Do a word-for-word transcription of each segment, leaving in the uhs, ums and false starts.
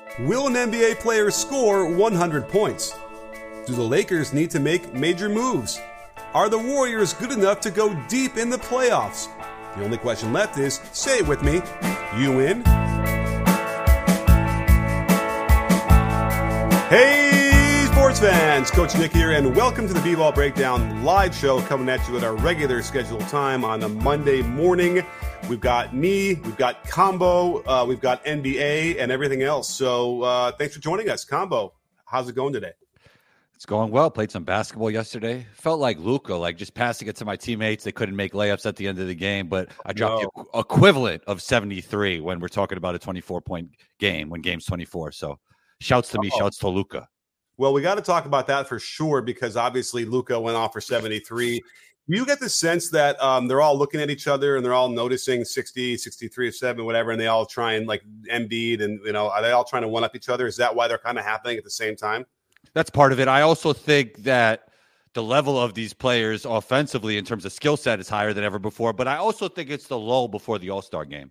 Will an N B A player score one hundred points? Do the Lakers need to make major moves? Are the Warriors good enough to go deep in the playoffs? The only question left is, say it with me, you in? Hey, sports fans! Coach Nick here, and welcome to the B-Ball Breakdown live show coming at you at our regular scheduled time on a Monday morning. We've got me, we've got Combo, uh, we've got N B A, and everything else. So uh, thanks for joining us. Combo, how's it going today? It's going well. Played some basketball yesterday. Felt like Luka, like just passing it to my teammates. They couldn't make layups at the end of the game, but I dropped no. the equivalent of seventy-three when we're talking about a twenty-four point game, when game's twenty-four. So shouts to me, Uh-oh. shouts to Luka. Well, we got to talk about that for sure, because obviously Luka went off for seventy-three. You get the sense that um, they're all looking at each other and they're all noticing sixty, sixty-three, seven, whatever, and they all try and like Embiid and, you know, are they all trying to one up each other? Is that why they're kind of happening at the same time? That's part of it. I also think that the level of these players offensively in terms of skill set is higher than ever before, but I also think it's the lull before the All-Star game.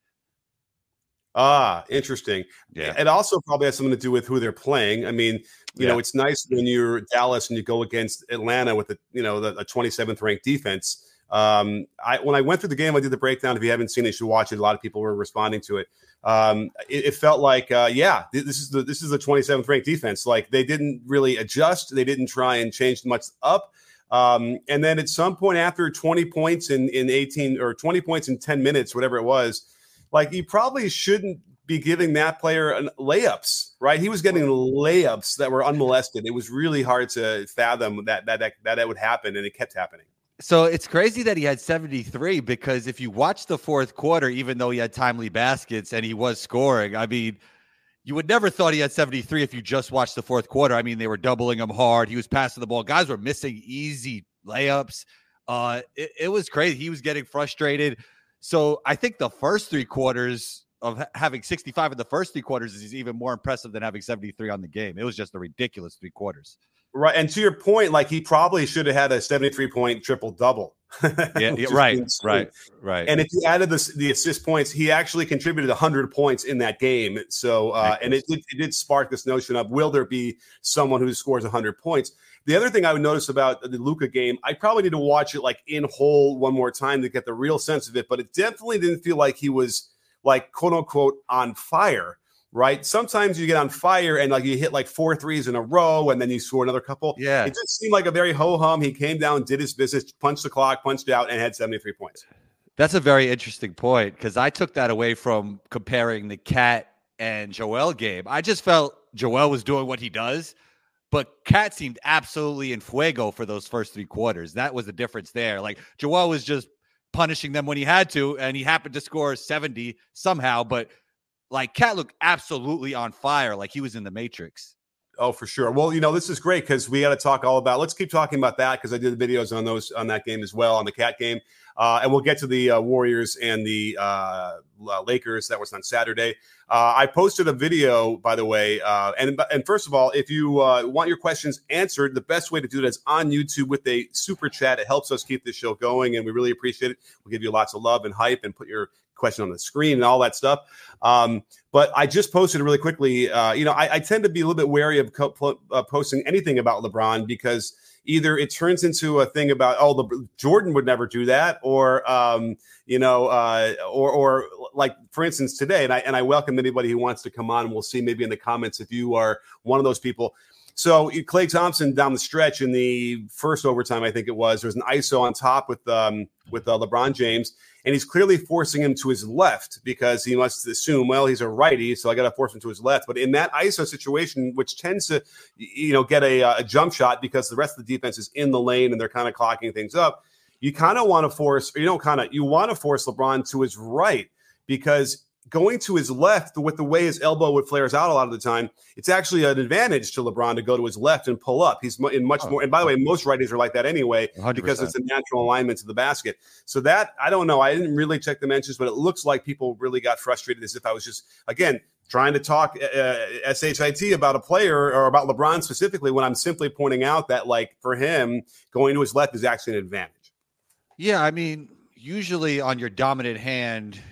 Ah, interesting. Yeah. It also probably has something to do with who they're playing. I mean, you yeah. know, it's nice when you're Dallas and you go against Atlanta with a, you know, the, a twenty-seventh ranked defense. Um, I when I went through the game, I did the breakdown. If you haven't seen it, you should watch it. A lot of people were responding to it. Um, it, it felt like, uh, yeah, this is the this is the twenty-seventh ranked defense. Like they didn't really adjust. They didn't try and change much up. Um, and then at some point after twenty points in in eighteen or twenty points in ten minutes, whatever it was, like you probably shouldn't be giving that player an layups, right? He was getting layups that were unmolested. It was really hard to fathom that that that, that, that would happen, and it kept happening. So it's crazy that he had seventy-three, because if you watch the fourth quarter, even though he had timely baskets and he was scoring, I mean, you would never thought he had seventy-three if you just watched the fourth quarter. I mean, they were doubling him hard. He was passing the ball. Guys were missing easy layups. Uh, it, it was crazy. He was getting frustrated. So I think the first three quarters of having sixty-five in the first three quarters is even more impressive than having seventy-three on the game. It was just a ridiculous three quarters. Right. And to your point, like he probably should have had a seventy-three point triple double. yeah, yeah right, right, right. And if you added the, the assist points, he actually contributed one hundred points in that game. So, uh, and it, it, it did spark this notion of, will there be someone who scores one hundred points? The other thing I would notice about the Luka game, I probably need to watch it like in whole one more time to get the real sense of it, but it definitely didn't feel like he was like quote unquote on fire. Right. Sometimes you get on fire and like you hit like four threes in a row and then you score another couple. Yeah. It just seemed like a very ho-hum. He came down, did his business, punched the clock, punched out, and had seventy-three points. That's a very interesting point, because I took that away from comparing the Cat and Joel game. I just felt Joel was doing what he does, but Cat seemed absolutely in fuego for those first three quarters. That was the difference there. Like Joel was just punishing them when he had to, and he happened to score seventy somehow, but like Cat looked absolutely on fire, like he was in the Matrix. Oh, for sure. Well, you know, this is great because we got to talk all about, let's keep talking about that, because I did the videos on those, on that game as well, on the Cat game. Uh, and we'll get to the uh, Warriors and the uh, Lakers. That was on Saturday. Uh, I posted a video, by the way. Uh, and, and first of all, if you uh, want your questions answered, the best way to do that is on YouTube with a super chat. It helps us keep this show going, and we really appreciate it. We'll give you lots of love and hype and put your question on the screen and all that stuff. Um, but I just posted really quickly. Uh, you know, I, I tend to be a little bit wary of co- uh, posting anything about LeBron, because either it turns into a thing about, oh, the, Jordan would never do that, or, um, you know, uh, or, or like, for instance, today, and I, and I welcome anybody who wants to come on, and we'll see maybe in the comments if you are one of those people. So Klay Thompson down the stretch in the first overtime, I think it was, there was an I S O on top with um, with uh, LeBron James, and he's clearly forcing him to his left because he must assume, well, he's a righty, so I got to force him to his left. But in that I S O situation, which tends to, you know, get a, a jump shot because the rest of the defense is in the lane and they're kind of clocking things up, you kind of want to force, or you don't kind of, you want to force LeBron to his right, because going to his left, with the way his elbow would flares out a lot of the time, it's actually an advantage to LeBron to go to his left and pull up. He's in much more, and by the way, most righties are like that anyway, one hundred percent, because it's a natural alignment to the basket. So that, I don't know, I didn't really check the mentions, but it looks like people really got frustrated, as if I was just, again, trying to talk uh, shit about a player or about LeBron specifically, when I'm simply pointing out that, like, for him, going to his left is actually an advantage. Yeah, I mean, usually on your dominant hand,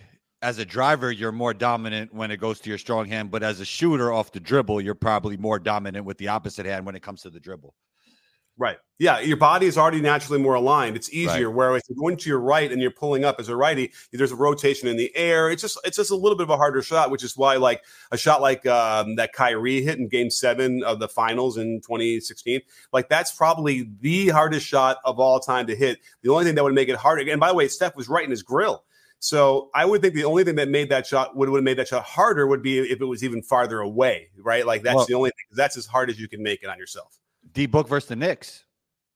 as a driver, you're more dominant when it goes to your strong hand, but as a shooter off the dribble, you're probably more dominant with the opposite hand when it comes to the dribble. Right. Yeah. Your body is already naturally more aligned. It's easier. Right. Whereas if you're going to your right and you're pulling up as a righty, there's a rotation in the air. It's just it's just a little bit of a harder shot, which is why like a shot like um, that Kyrie hit in game seven of the finals in twenty sixteen, like that's probably the hardest shot of all time to hit. The only thing that would make it harder. And by the way, Steph was right in his grill. So I would think the only thing that made that shot would, would have made that shot harder would be if it was even farther away. Right. Like that's well, the only thing. That's as hard as you can make it on yourself. D Book versus the Knicks.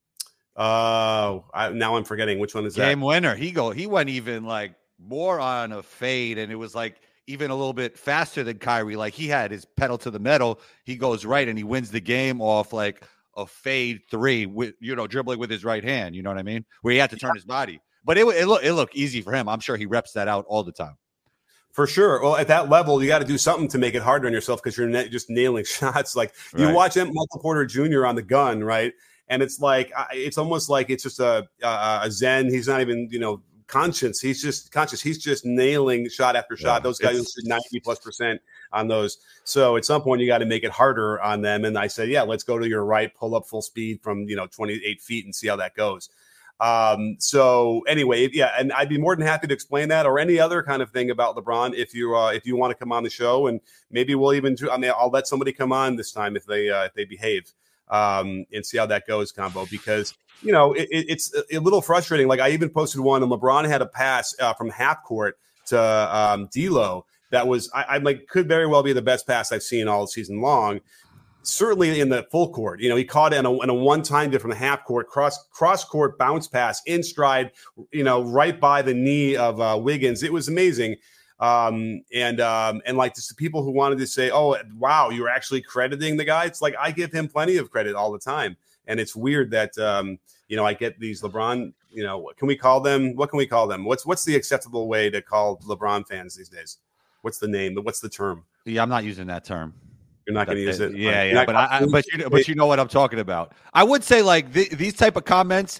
Uh, I, now I'm forgetting which one is Game that. Game winner. He go. He went even like more on a fade, and it was like even a little bit faster than Kyrie. Like he had his pedal to the metal. He goes right, and he wins the game off like a fade three with you know dribbling with his right hand. You know what I mean? Where he had to turn yeah. his body, but it it look it looked easy for him. I'm sure he reps that out all the time. For sure. Well, at that level, you got to do something to make it harder on yourself because you're ne- just nailing shots. Like you right. watch Michael Porter Junior on the gun, right? And it's like it's almost like it's just a, a a zen. He's not even you know conscious. He's just conscious. He's just nailing shot after shot. Yeah, those guys shoot ninety plus percent on those. So at some point you got to make it harder on them. And I said, yeah, let's go to your right, pull up full speed from you know twenty-eight feet and see how that goes. Um, so anyway, yeah, and I'd be more than happy to explain that or any other kind of thing about LeBron if you uh, if you want to come on the show, and maybe we'll even do, I mean I'll let somebody come on this time if they uh, if they behave. Um, and see how that goes, Combo, because, you know, it, it's a, a little frustrating. Like I even posted one and LeBron had a pass uh, from half court to um, D'Lo that was, I, I like, could very well be the best pass I've seen all season long. Certainly in the full court, you know, he caught it in a, in a one-time dip from the half court, cross cross court bounce pass in stride, you know, right by the knee of uh, Wiggins. It was amazing. Um, and, um, and like just the people who wanted to say, oh, wow, you were actually crediting the guy. It's like, I give him plenty of credit all the time. And it's weird that, um, you know, I get these LeBron, you know, what can we call them? What can we call them? What's, what's the acceptable way to call LeBron fans these days? What's the name? What's the term? Yeah. I'm not using that term. You're not going to use it. Yeah. Yeah. But I, I, but you, but you know what I'm talking about. I would say like th- these type of comments,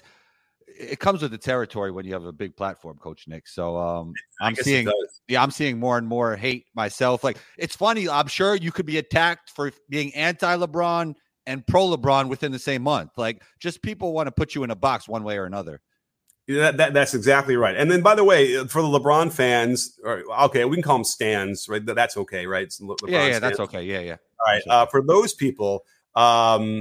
it comes with the territory when you have a big platform, Coach Nick. So um, I'm seeing, yeah, I'm seeing more and more hate myself. Like it's funny. I'm sure you could be attacked for being anti-LeBron and pro-LeBron within the same month. Like just people want to put you in a box one way or another. Yeah, that, that that's exactly right. And then, by the way, for the LeBron fans, or okay, we can call them stans, right? That's okay, right? It's Le- yeah, yeah, stans. that's okay. Yeah, yeah. All right. Uh, for those people, um,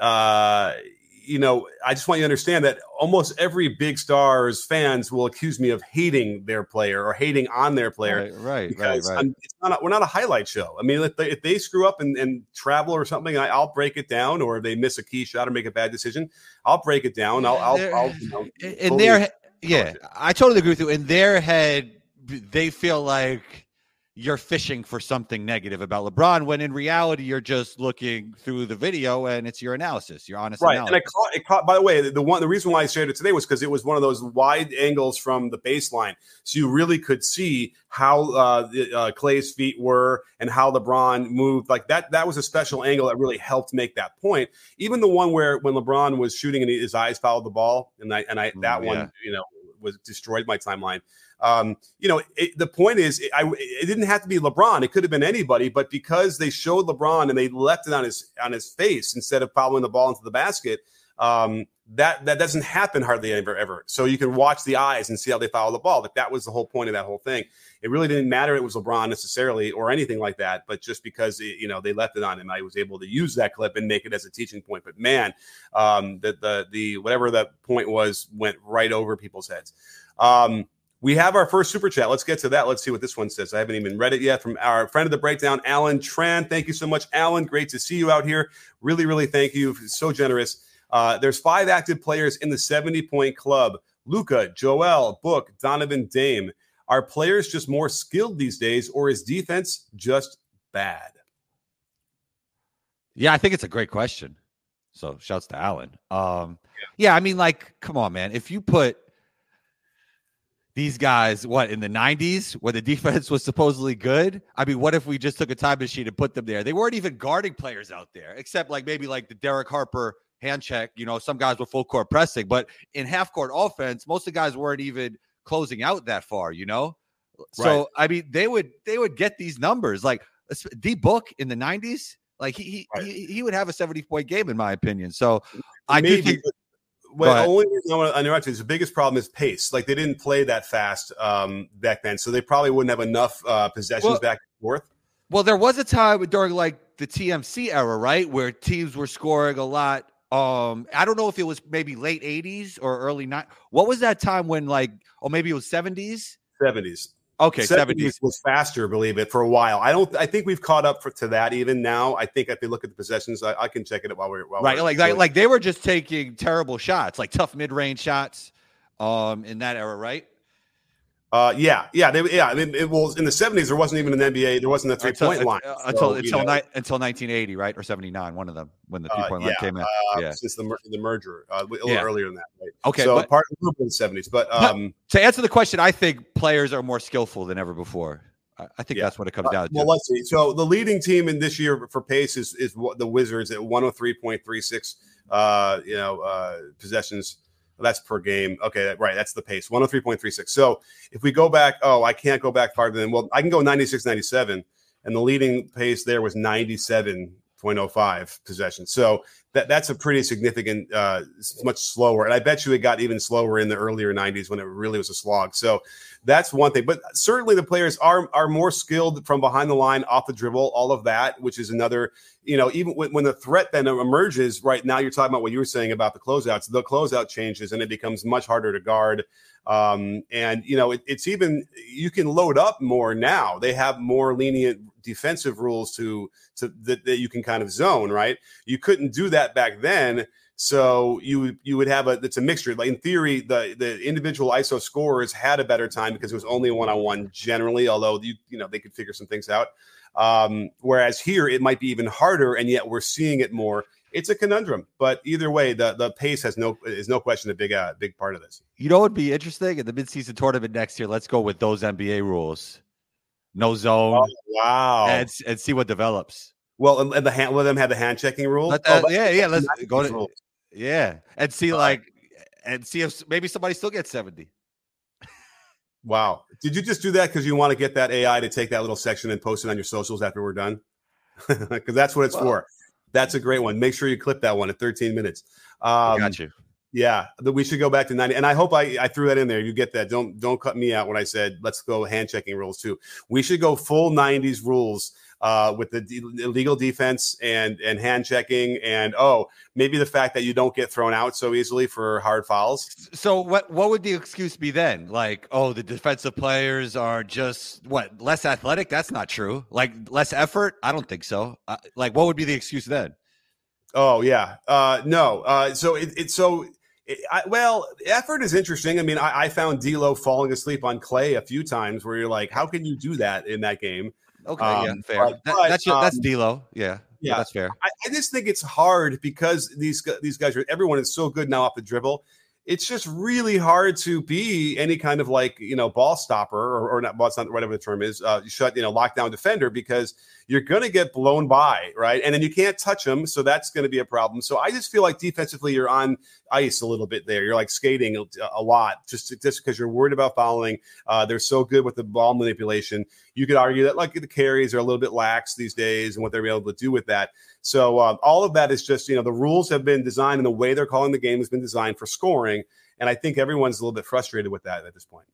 uh, you know, I just want you to understand that almost every big star's fans will accuse me of hating their player or hating on their player. Right, right, because right. right. It's not a, we're not a highlight show. I mean, if they, if they screw up and, and travel or something, I, I'll break it down. Or if they miss a key shot or make a bad decision, I'll break it down. I'll, I'll, I'll you know, in their yeah, I totally agree with you. In their head, they feel like you're fishing for something negative about LeBron, when in reality, you're just looking through the video and it's your analysis, your honest right. analysis. And I caught, it caught, by the way, the, the one, the reason why I shared it today was because it was one of those wide angles from the baseline. So you really could see how uh, the, uh, Clay's feet were and how LeBron moved. Like that, that was a special angle that really helped make that point. Even the one where when LeBron was shooting and his eyes followed the ball, and I, and I, that mm, yeah. one, you know, was destroyed my timeline. Um, you know, it, the point is, it, I, it didn't have to be LeBron. It could have been anybody, but because they showed LeBron and they left it on his on his face instead of following the ball into the basket, um, that that doesn't happen hardly ever, ever. So you can watch the eyes and see how they follow the ball. Like that was the whole point of that whole thing. It really didn't matter it was LeBron necessarily or anything like that, but just because it, you know they left it on him, I was able to use that clip and make it as a teaching point. But man, um, the the the whatever that point was went right over people's heads. Um, We have our first super chat. Let's get to that. Let's see what this one says. I haven't even read it yet. From our friend of the breakdown, Alan Tran. Thank you so much, Alan. Great to see you out here. Really, really thank you. So generous. Uh, there's five active players in the seventy-point club. Luka, Joel, Book, Donovan, Dame. Are players just more skilled these days, or is defense just bad? Yeah, I think it's a great question. So shouts to Alan. Um, yeah. yeah, I mean, like, come on, man. If you put these guys, what, in the nineties, where the defense was supposedly good? I mean, what if we just took a time machine and put them there? They weren't even guarding players out there, except like maybe like the Derek Harper hand check. You know, some guys were full court pressing, but in half court offense, most of the guys weren't even closing out that far, you know? So Right. I mean, they would they would get these numbers like D Book in the nineties. Like he he, Right. he he would have a seventy point game in my opinion. So I Maybe. do think. Well, only reason I want to interrupt you is the biggest problem is pace. Like they didn't play that fast um, back then, so they probably wouldn't have enough uh, possessions Well, back and forth. Well, there was a time during like the T M C era, right, where teams were scoring a lot. Um, I don't know if it was maybe late eighties or early nine. What was that time when like, or maybe it was seventies? seventies. Okay, seventies was faster, believe it, for a while. I don't. I think we've caught up for, to that even now. I think if you look at the possessions, I, I can check it while we're while right. We're like, like like they were just taking terrible shots, like tough mid range shots, um, in that era, right? Uh, yeah, yeah, they, yeah. I mean, it was in the seventies. There wasn't even an N B A. There wasn't a three until, point line uh, so, until until, know, ni- until nineteen eighty, right, or seventy-nine. One of them when the three point uh, line yeah, came in. Uh, yeah, since the the merger, uh, a little yeah. earlier than that. Right? Okay, so but, part of the seventies. But um, to answer the question, I think players are more skillful than ever before. I, I think yeah. that's what it comes uh, down to. Well, let's see. So the leading team in this year for pace is is the Wizards at one hundred three point three six. Uh, you know, uh, possessions. That's per game. Okay, right. That's the pace, one hundred three point three six. So if we go back, oh, I can't go back farther than, well, I can go ninety-six ninety-seven, and the leading pace there was ninety-seven point oh five possessions. So that that's a pretty significant, uh, much slower. And I bet you it got even slower in the earlier nineties when it really was a slog. So that's one thing. But certainly the players are are more skilled from behind the line, off the dribble, all of that, which is another, you know, even when, when the threat then emerges, right now you're talking about what you were saying about the closeouts, the closeout changes and it becomes much harder to guard. Um, and, you know, it, it's even, you can load up more now. They have more lenient defensive rules to, to that, that you can kind of zone, right? You couldn't do that back then. So you you would have a, it's a mixture. Like in theory, the, the individual I S O scorers had a better time because it was only one on one generally, although you you know they could figure some things out. Um, whereas here it might be even harder, and yet we're seeing it more. It's a conundrum, but either way, the, the pace has no is no question a big uh, big part of this. You know what would be interesting in the midseason tournament next year? Let's go with those N B A rules, no zone. Oh, wow, and and see what develops. Well, and, and the hand, let them have the hand checking rule. Let oh, that, yeah, yeah. Let's go to rules. yeah, and see All like right. and see if maybe somebody still gets seventy. Wow, did you just do that because you want to get that A I to take that little section and post it on your socials after we're done? Because that's what it's well, for. That's a great one. Make sure you clip that one at thirteen minutes. Um, I got you. Yeah, we should go back to ninety. And I hope I, I threw that in there. You get that. Don't don't cut me out when I said let's go hand checking rules too. We should go full nineties rules uh, with the de- illegal defense and and hand checking and oh maybe the fact that you don't get thrown out so easily for hard fouls. So what what would the excuse be then? Like oh the defensive players are just what less athletic? That's not true. Like less effort? I don't think so. Uh, like what would be the excuse then? Oh yeah, uh, no. Uh, so it's it, so. I, well, effort is interesting. I mean, I, I found D'Lo falling asleep on Clay a few times where you're like, how can you do that in that game? Okay, um, yeah, fair. But, that, but, that's your, that's um, D'Lo. Yeah, yeah, that's fair. I, I just think it's hard because these these guys are everyone is so good now off the dribble. It's just really hard to be any kind of like, you know, ball stopper or, or not, well, it's not whatever the term is, uh, shut, you know, lockdown defender because you're going to get blown by, right? And then you can't touch them. So that's going to be a problem. So I just feel like defensively you're on ice a little bit there. You're like skating a, a lot just, just because you're worried about fouling. Uh, they're so good with the ball manipulation. You could argue that like the carries are a little bit lax these days and what they're able to do with that. So um, all of that is just, you know, the rules have been designed and the way they're calling the game has been designed for scoring. And I think everyone's a little bit frustrated with that at this point.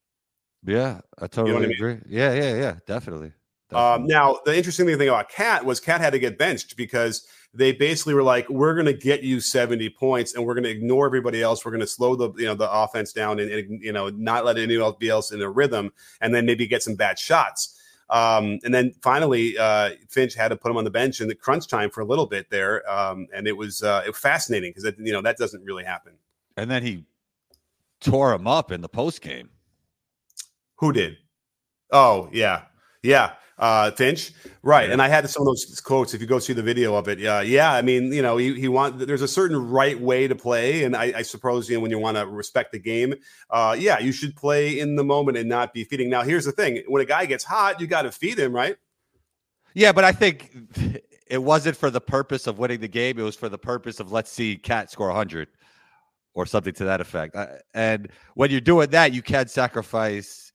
Yeah, I totally you know agree. I mean? Yeah, yeah, yeah, definitely. definitely. Um, now, the interesting thing about Cat was Cat had to get benched because they basically were like, we're going to get you seventy points and we're going to ignore everybody else. We're going to slow the, you know, the offense down and, and, you know, not let anybody else in a rhythm and then maybe get some bad shots. Um, and then finally, uh, Finch had to put him on the bench in the crunch time for a little bit there. Um, and it was, uh, it was fascinating because, you know, that doesn't really happen. And then he tore him up in the post game. Who did? Oh, yeah. Yeah. Uh, Finch. Right. Yeah. And I had some of those quotes. If you go see the video of it. Yeah. Yeah. I mean, you know, he, he want, there's a certain right way to play. And I, I suppose, you know, when you want to respect the game, uh, yeah, you should play in the moment and not be feeding. Now, here's the thing. When a guy gets hot, you got to feed him, right? Yeah. But I think it wasn't for the purpose of winning the game. It was for the purpose of let's see Cat score one hundred or something to that effect. And when you're doing that, you can't sacrifice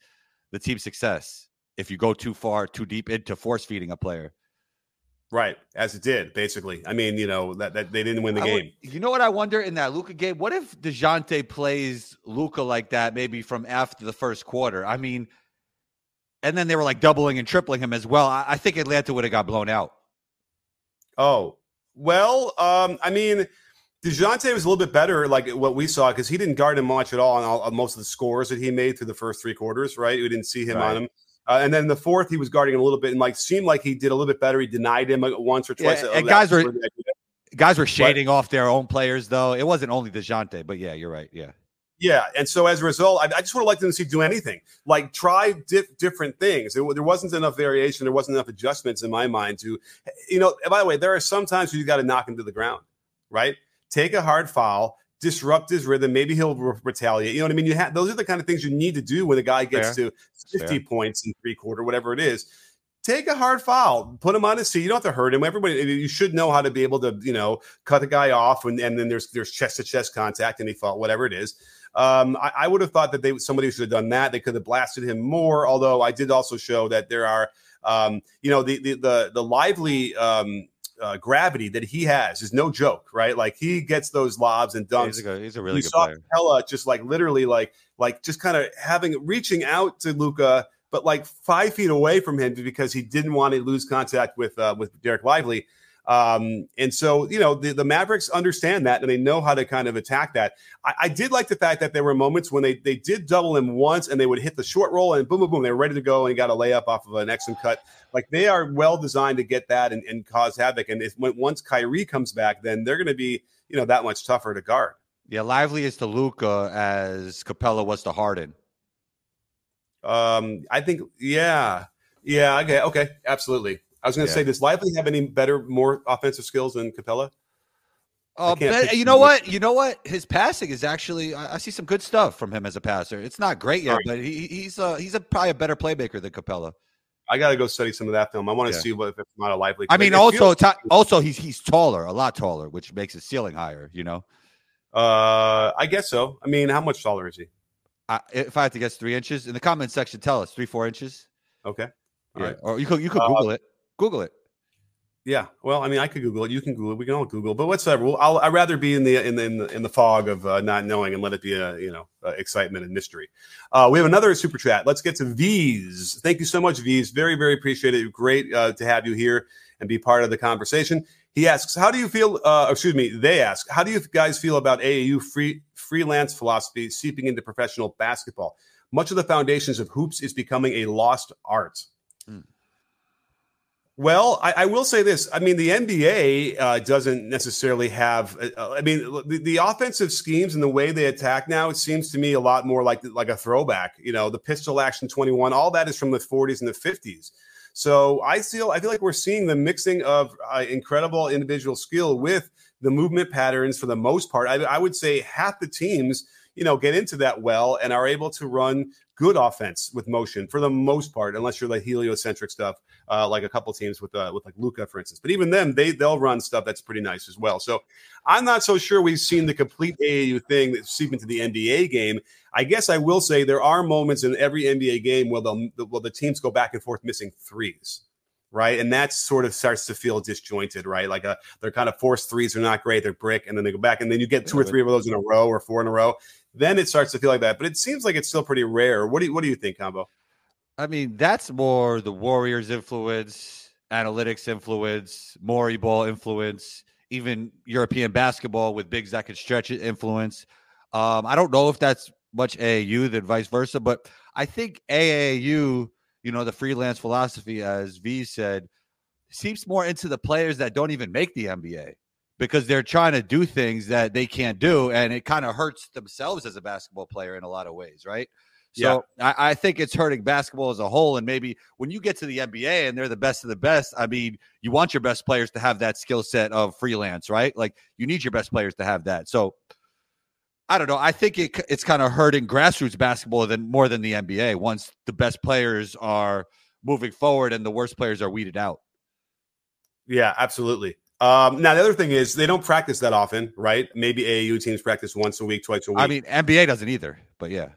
the team's success if you go too far, too deep into force feeding a player. Right, as it did, basically. I mean, you know, that, that they didn't win the I game. Would, you know what I wonder in that Luka game? What if DeJounte plays Luka like that maybe from after the first quarter? I mean, and then they were like doubling and tripling him as well. I, I think Atlanta would have got blown out. Oh, well, um, I mean, DeJounte was a little bit better, like what we saw, because he didn't guard him much at all on all, on most of the scores that he made through the first three quarters, right? We didn't see him right. on him. Uh, and then the fourth, he was guarding a little bit and like seemed like he did a little bit better. He denied him once or twice. Yeah, and guys were guys were shading but, off their own players, though. It wasn't only DeJounte, but yeah, you're right. Yeah. Yeah. And so as a result, I, I just would have liked them to see do anything, like try dif- different things. It, there wasn't enough variation. There wasn't enough adjustments in my mind to, you know, by the way, there are some times you got to knock him to the ground, right? Take a hard foul, disrupt his rhythm. Maybe he'll re- retaliate. You know what I mean? You have those are the kind of things you need to do when a guy gets Fair. to fifty Fair. points in three quarter, whatever it is. Take a hard foul, put him on his seat. You don't have to hurt him. Everybody, you should know how to be able to, you know, cut the guy off, and, and then there's there's chest to chest contact, and he fought whatever it is. Um, I, I would have thought that they somebody should have done that. They could have blasted him more. Although I did also show that there are, um, you know, the the the, the lively. Um, Uh, gravity that he has is no joke, right? Like he gets those lobs and dunks. He's a, good, he's a really you good saw player. Capella just like literally like like just kind of having reaching out to Luka, but like five feet away from him because he didn't want to lose contact with uh, with Derek Lively. Um, and so, you know, the, the Mavericks understand that and they know how to kind of attack that. I, I did like the fact that there were moments when they they did double him once and they would hit the short roll and boom, boom, boom, they were ready to go and got a layup off of an excellent cut. Like they are well designed to get that and, and cause havoc. And if when, once Kyrie comes back, then they're going to be, you know, that much tougher to guard. Yeah, Lively is to Luka as Capella was to Harden. Um, I think, yeah, yeah, okay, okay, absolutely. I was going to yeah. say, does Lively have any better, more offensive skills than Capella? Oh, uh, you know what? You know what? His passing is actually, I, I see some good stuff from him as a passer. It's not great yet, right. but he, he's uh, he's a, probably a better playmaker than Capella. I got to go study some of that film. I want to yeah. see what if it's not a Lively. I mean, also, feels- t- also he's he's taller, a lot taller, which makes his ceiling higher. You know. Uh, I guess so. I mean, how much taller is he? I, if I had to guess, three inches. In the comment section, tell us three, four inches. Okay. All yeah. right. Or you could you could Google uh, it. Google it. Yeah, well, I mean, I could Google it. You can Google it. We can all Google, but whatever. Well, I'll, I'd rather be in the in the in the, in the fog of uh, not knowing and let it be a you know uh, excitement and mystery. Uh, we have another super chat. Let's get to V's. Thank you so much, V's. Very very appreciate it. Great uh, to have you here and be part of the conversation. He asks, "How do you feel?" Uh, excuse me. They ask, "How do you guys feel about A A U free freelance philosophy seeping into professional basketball? Much of the foundations of hoops is becoming a lost art." Mm. Well, I, I will say this. I mean, the N B A uh, doesn't necessarily have. Uh, I mean, the, the offensive schemes and the way they attack now, it seems to me a lot more like like a throwback. You know, the pistol action twenty-one, all that is from the forties and the fifties. So I feel I feel like we're seeing the mixing of uh, incredible individual skill with the movement patterns for the most part. I, I would say half the teams, you know, get into that well and are able to run good offense with motion for the most part, unless you're like heliocentric stuff, uh, like a couple teams with uh, with like Luka, for instance. But even them, they they'll run stuff that's pretty nice as well. So I'm not so sure we've seen the complete A A U thing that seep into the N B A game. I guess I will say there are moments in every N B A game where the well the teams go back and forth missing threes. Right. And that sort of starts to feel disjointed, right? Like a, they're kind of forced threes are not great. They're brick. And then they go back and then you get two yeah, or three of those in a row or four in a row. Then it starts to feel like that. But it seems like it's still pretty rare. What do you, what do you think, Combo? I mean, that's more the Warriors influence, analytics influence, Morey ball influence, even European basketball with bigs that can stretch it influence. Um, I don't know if that's much A A U than vice versa, but I think A A U, you know, the freelance philosophy, as V said, seeps more into the players that don't even make the N B A because they're trying to do things that they can't do. And it kind of hurts themselves as a basketball player in a lot of ways, right? So yeah. I, I think it's hurting basketball as a whole. And maybe when you get to the N B A and they're the best of the best, I mean, you want your best players to have that skill set of freelance, right? Like you need your best players to have that. So I don't know. I think it, it's kind of hurting grassroots basketball than more than the N B A once the best players are moving forward and the worst players are weeded out. Yeah, absolutely. Um, now, the other thing is they don't practice that often, right? Maybe A A U teams practice once a week, twice a week. I mean, N B A doesn't either, but yeah.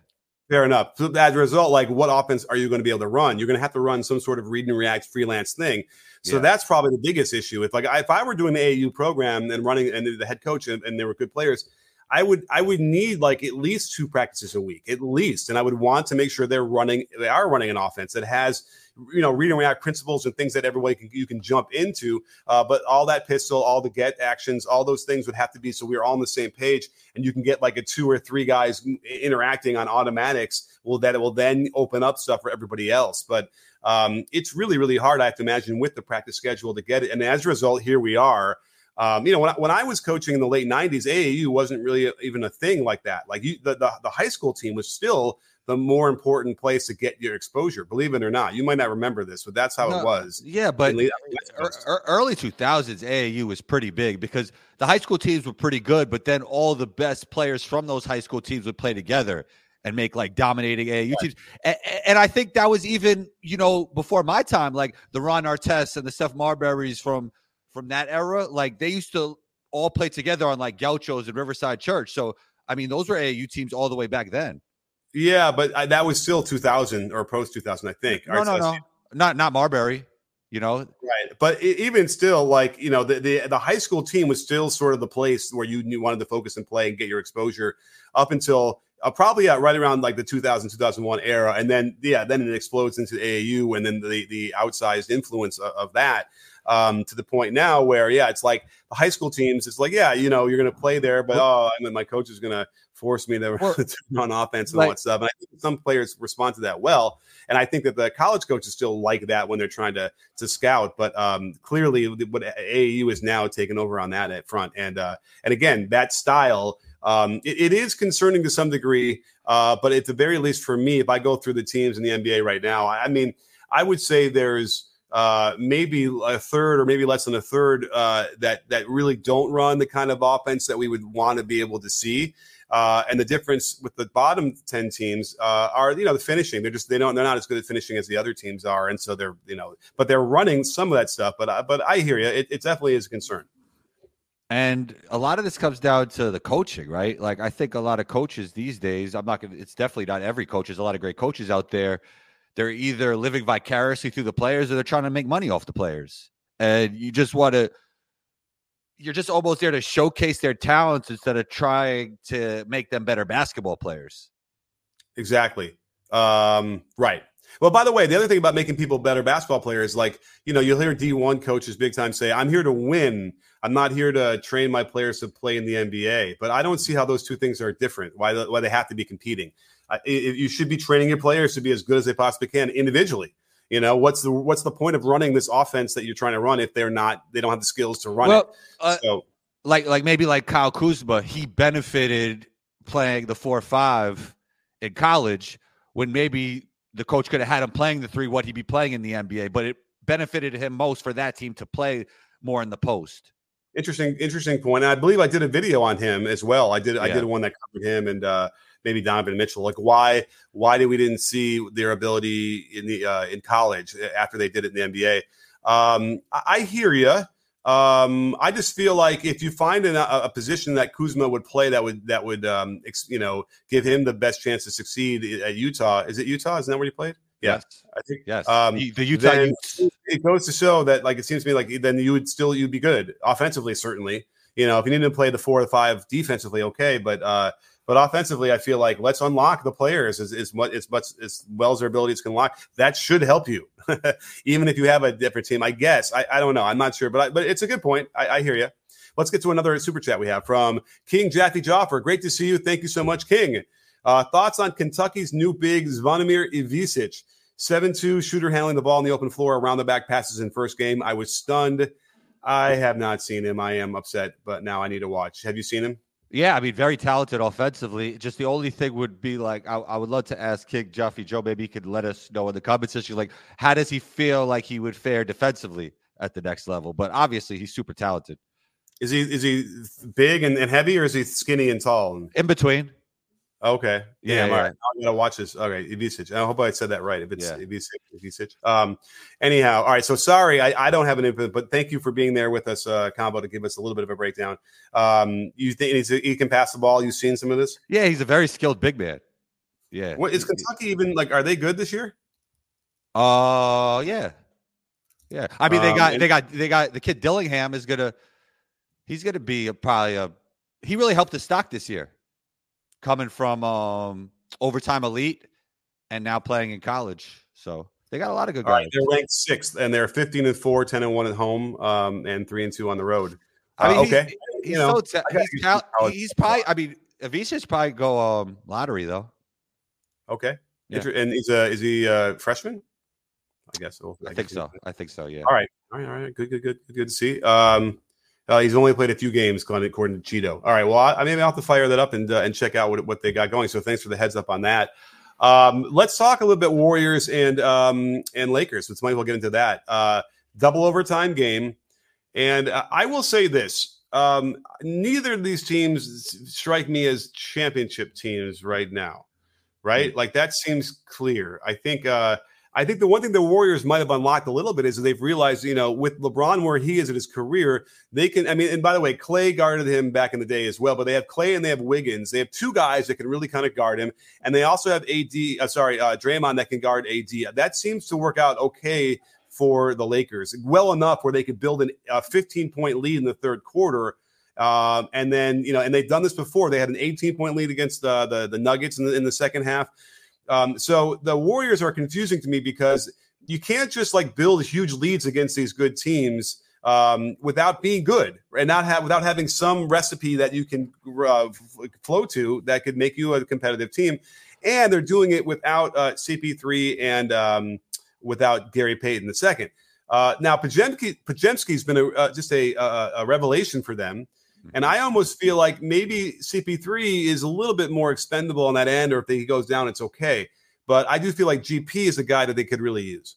Fair enough. So as a result, like what offense are you going to be able to run? You're going to have to run some sort of read and react freelance thing. So yeah. that's probably the biggest issue. If like if I were doing the A A U program and running and the head coach and, and there were good players, I would I would need like at least two practices a week, at least, and I would want to make sure they're running they are running an offense that has, you know, read and react principles and things that everybody can you can jump into. Uh, but all that pistol, all the get actions, all those things would have to be so we're all on the same page, and you can get like a two or three guys interacting on automatics. Well, that it will then open up stuff for everybody else. But um, it's really really hard, I have to imagine, with the practice schedule to get it. And as a result, here we are. Um, you know, when I, when I was coaching in the late nineties, A A U wasn't really a, even a thing like that. Like you, the, the the high school team was still the more important place to get your exposure. Believe it or not, you might not remember this, but that's how no, it was. Yeah, but late, early two thousands, A A U was pretty big because the high school teams were pretty good, but then all the best players from those high school teams would play together and make like dominating A A U right. teams. And, and I think that was even, you know, before my time, like the Ron Artest and the Steph Marburys from from that era, like they used to all play together on like Gauchos and Riverside Church. So, I mean, those were A A U teams all the way back then. Yeah, but I, that was still two thousand or post two thousand, I think. No, right, no, so no. Not not Marbury, you know. Right. But it, even still, like, you know, the, the the high school team was still sort of the place where you, you wanted to focus and play and get your exposure up until uh, probably uh, right around like the two thousand, two thousand one era. And then, yeah, then it explodes into A A U and then the, the outsized influence of, of that. Um, to the point now where, yeah, it's like the high school teams, it's like, yeah, you know, you're going to play there, but, oh, I mean, my coach is going to force me to, well, to run offense and like, all that stuff. And I think some players respond to that well. And I think that the college coaches still like that when they're trying to to scout. But um, clearly what A A U is now taking over on that at front. And, uh, and again, that style, um, it, it is concerning to some degree. Uh, but at the very least for me, if I go through the teams in the N B A right now, I, I mean, I would say there's, Uh, maybe a third or maybe less than a third uh, that that really don't run the kind of offense that we would want to be able to see. Uh, and the difference with the bottom ten teams uh, are, you know, the finishing. They're just they don't they're not as good at finishing as the other teams are, and so they're you know, but they're running some of that stuff. But uh, but I hear you. It, it definitely is a concern. And a lot of this comes down to the coaching, right? Like I think a lot of coaches these days. I'm not going. It's definitely not every coach. There's a lot of great coaches out there. They're either living vicariously through the players or they're trying to make money off the players. And you just want to, you're just almost there to showcase their talents instead of trying to make them better basketball players. Exactly. Um, right. Well, by the way, the other thing about making people better basketball players, like, you know, you'll hear D one coaches big time say, I'm here to win. I'm not here to train my players to play in the N B A. But I don't see how those two things are different, why, why they have to be competing. Uh, it, you should be training your players to be as good as they possibly can individually. You know, what's the what's the point of running this offense that you're trying to run if they're not they don't have the skills to run well, it? Uh, so, like like maybe like Kyle Kuzma, he benefited playing the four five in college when maybe the coach could have had him playing the three, what he'd be playing in the N B A, but it benefited him most for that team to play more in the post. Interesting, interesting point. And I believe I did a video on him as well. I did yeah. I did one that covered him and uh maybe Donovan Mitchell, like why why did we didn't see their ability in the uh, in college after they did it in the N B A? Um, I, I hear you. Um, I just feel like if you find an, a, a position that Kuzma would play that would that would um, ex, you know give him the best chance to succeed at Utah. Is it Utah? Isn't that where he played? Yeah, yes. I think yes. Um, the, the Utah. Utes. It goes to show that like it seems to me like then you would still you'd be good offensively certainly. You know if you need to play the four or five defensively, okay, but. Uh, But offensively, I feel like let's unlock the players as, as much as much as well as their abilities can unlock. That should help you, even if you have a different team. I guess I, I don't know. I'm not sure, but I, but it's a good point. I, I hear you. Let's get to another super chat we have from King Jaffe Joffer. Great to see you. Thank you so much, King. Uh, thoughts on Kentucky's new big Zvonimir Ivisic, seven two shooter handling the ball on the open floor, around the back passes in first game. I was stunned. I have not seen him. I am upset, but now I need to watch. Have you seen him? Yeah, I mean, very talented offensively. Just the only thing would be like, I, I would love to ask King Jaffe Joe, maybe he could let us know in the comment section, like, how does he feel like he would fare defensively at the next level? But obviously, he's super talented. Is he is he big and, and heavy, or is he skinny and tall? In between. Okay. Yeah. Damn, yeah. All right. I'm gonna watch this. Okay, Ivisic. I hope I said that right. If it's yeah. Ivisic, Ivisic. Um. Anyhow, all right. So sorry, I, I don't have an input, but thank you for being there with us, uh, Combo, to give us a little bit of a breakdown. Um. You think he's, he can pass the ball? You've seen some of this? Yeah, he's a very skilled big man. Yeah. What is Kentucky even like? Are they good this year? Oh uh, yeah, yeah. I mean, they Um, got and- they got they got the kid Dillingham is gonna he's gonna be a, probably a he really helped the stock this year, coming from um overtime elite and now playing in college. So they got a lot of good All guys. right, they're ranked sixth, and they're fifteen and four, ten and one at home, um, and three and two on the road. I mean, Uh, he's, okay, he's you know, so I ta- gotta he's use cal- college he's football. probably. I mean, Avicia's probably go um lottery though. Okay, Yeah. Inter- and he's a is he a freshman? I guess so. I, I think so. I think so. Yeah. All right, all right, all right. Good, good, good, good to see. Um, uh, he's only played a few games, according to Cheeto. All right, well, I, I maybe I'll have to fire that up and uh, and check out what what they got going. So thanks for the heads up on that. Um, let's talk a little bit Warriors and um, and Lakers. Let's might as well get into that. Uh, double overtime game, and uh, I will say this: um, neither of these teams strike me as championship teams right now. Right, mm-hmm. Like that seems clear. I think. Uh, I think the one thing the Warriors might have unlocked a little bit is that they've realized, you know, with LeBron where he is in his career, they can. I mean, and by the way, Clay guarded him back in the day as well. But they have Clay and they have Wiggins. They have two guys that can really kind of guard him, and they also have A D. Uh, sorry, uh, Draymond that can guard A D. That seems to work out okay for the Lakers, well enough where they could build an, a fifteen point lead in the third quarter. Um, and then, you know, and they've done this before. They had an eighteen point lead against uh, the the Nuggets in the, in the second half. Um, so the Warriors are confusing to me because you can't just like build huge leads against these good teams um, without being good and not have without having some recipe that you can uh, flow to that could make you a competitive team. And they're doing it without uh, C P three and um, without Gary Payton the second. Uh, now Podziemski Podziemski's been a, uh, just a, a, a revelation for them. And I almost feel like maybe C P three is a little bit more expendable on that end, or if he goes down, it's okay. But I do feel like G P is a guy that they could really use.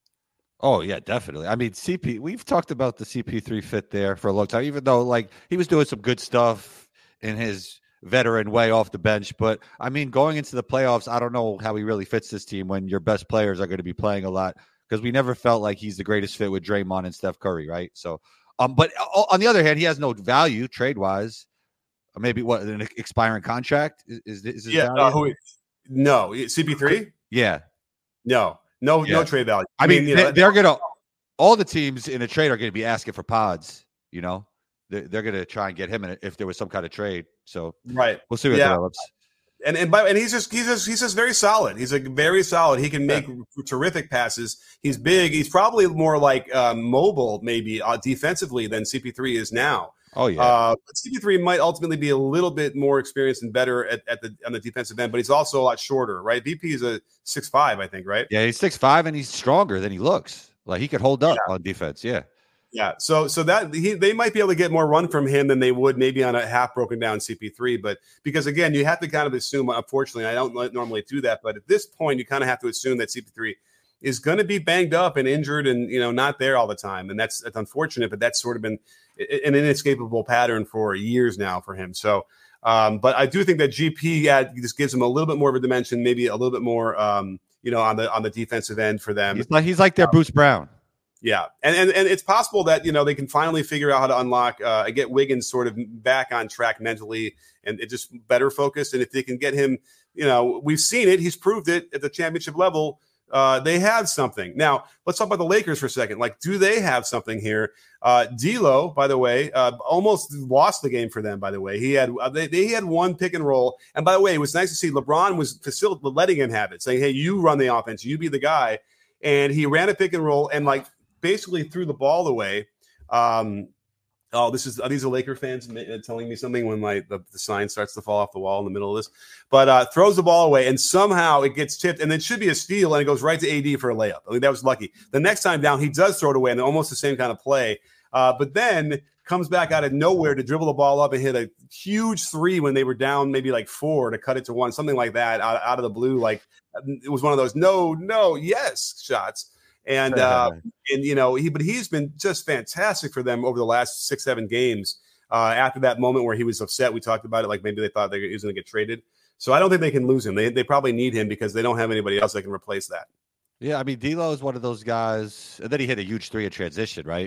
Oh, yeah, definitely. I mean, C P, we've talked about the C P three fit there for a long time, even though like he was doing some good stuff in his veteran way off the bench. But I mean, going into the playoffs, I don't know how he really fits this team when your best players are going to be playing a lot, because we never felt like he's the greatest fit with Draymond and Steph Curry, right? So, Um, but on the other hand, he has no value trade wise. Maybe what an expiring contract is? Is, is his yeah? Uh, who, no, C P three. Yeah, no, no, yeah. no trade value. I, I mean, mean, you they, know, they're gonna all the teams in a trade are going to be asking for pods. You know, they're, they're going to try and get him in it if there was some kind of trade. So right, we'll see what yeah. develops. And and by, and he's just he's just he's just very solid. He's a very solid. He can make yeah. terrific passes. He's big. He's probably more like uh, mobile, maybe uh, defensively than C P three is now. Oh yeah. Uh, but C P three might ultimately be a little bit more experienced and better at, at the on the defensive end, but he's also a lot shorter, right? V P is a six five, I think, right? Yeah, he's six five and he's stronger than he looks. Like he could hold up yeah. on defense. Yeah. Yeah, so so that he they might be able to get more run from him than they would maybe on a half broken down C P three, but because again, you have to kind of assume. Unfortunately, I don't normally do that, but at this point, you kind of have to assume that C P three is going to be banged up and injured, and you know not there all the time, and that's that's unfortunate. But that's sort of been an inescapable pattern for years now for him. So, um, but I do think that G P yeah, just gives him a little bit more of a dimension, maybe a little bit more, um, you know, on the on the defensive end for them. He's like he's like their um, Bruce Brown. Yeah, and, and and it's possible that you know they can finally figure out how to unlock, uh, get Wiggins sort of back on track mentally and it just better focused. And if they can get him, you know, we've seen it; he's proved it at the championship level. Uh, they have something. Now let's talk about the Lakers for a second. Like, do they have something here? Uh, D'Lo, by the way, uh, almost lost the game for them. By the way, he had uh, they, they had one pick and roll, and by the way, it was nice to see LeBron was facil- letting him have it, saying, "Hey, you run the offense, you be the guy," and he ran a pick and roll and like. Basically threw the ball away. Um, oh, this is are these are Laker fans telling me something when my the, the sign starts to fall off the wall in the middle of this? But uh, throws the ball away and somehow it gets tipped and it should be a steal and it goes right to A D for a layup. I mean that was lucky. The next time down he does throw it away and almost the same kind of play. Uh, but then comes back out of nowhere to dribble the ball up and hit a huge three when they were down maybe like four to cut it to one, something like that out, out of the blue. Like it was one of those no, no, yes shots. And, uh, and you know, he, but he's been just fantastic for them over the last six, seven games. Uh, after that moment where he was upset, we talked about it, like maybe they thought they, he was going to get traded. So I don't think they can lose him. They they probably need him because they don't have anybody else that can replace that. Yeah, I mean, D'Lo is one of those guys. And then he hit a huge three in transition, right?